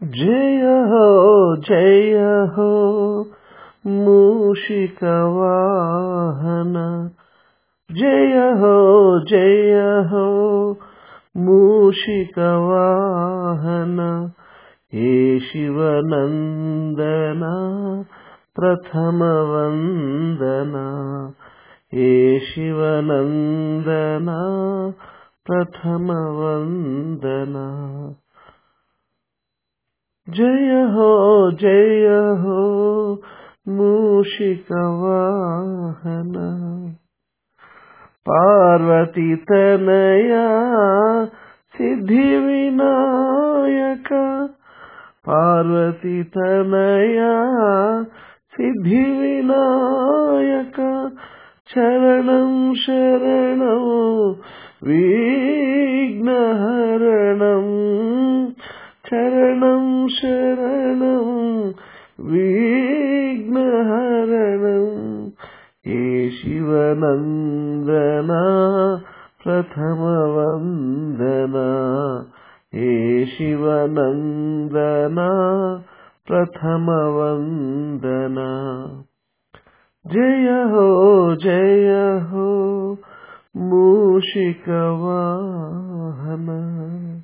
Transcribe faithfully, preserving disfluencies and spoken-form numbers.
जय हो जय हो मूषिकवाहन जय हो जय हो मूषिकवाहन हे शिवनन्दना प्रथम वन्दना हे शिवनन्दना प्रथम वन्दना जय हो जय हो मूषिकवाहन पार्वती तनया सिद्धिविनायक पार्वती तनया सिद्धिविनायक शरणं शरणं विघ्नहरणं शरणं शरणं विघ्नहरणं हे शिवनन्दना प्रथम वन्दना हे शिवनन्दना प्रथम वन्दना जय हो जय हो मूषिकवाहन।